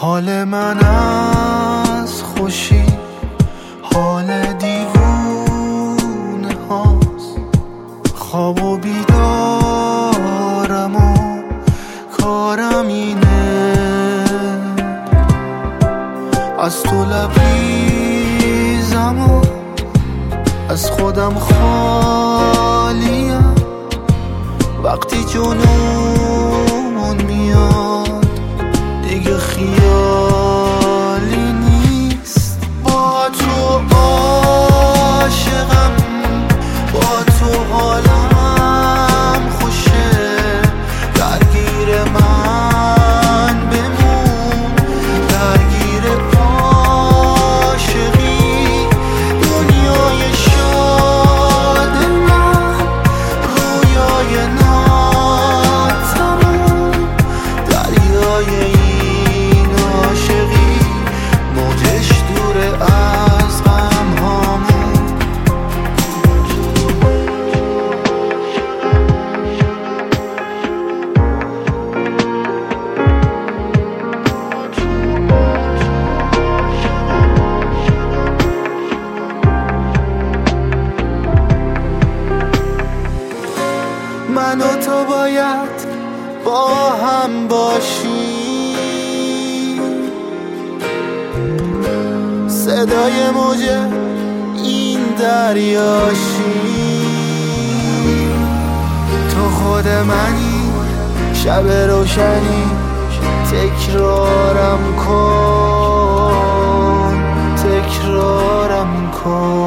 حال من از خوشی حال دیوونه هاست، خواب و بیدارم و کارم اینه، از تو لبریزم و از خودم خالیم، وقتی جنون میاد دیگه خیالی نیست. با تو عاشقم، با تو حالم خوشه، درگیر من بمون، درگیر عاشقی، دنیای شاد من، رویای ناتموم، دریای این عاشقی، موجش دوره از غم هامون. من و تو باید با هم باشیم، صدای موج این دریاشیم، تو خود منی، شب روشنی، تکرارم کن، تکرارم کن.